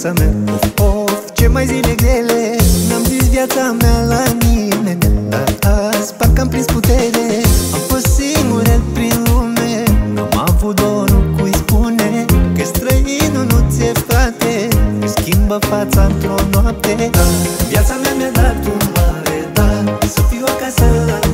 viața mea. Of, of, ce mai zile grele, n-am zis viața mea la nimeni, dar azi parcă am prins putere. Am fost singur prin lume, n-am avut dorul cui spune că străinul nu ți-e frate, își schimbă fața într-o noapte. Viața mea mi-a dat un mare dar, să fiu acasă la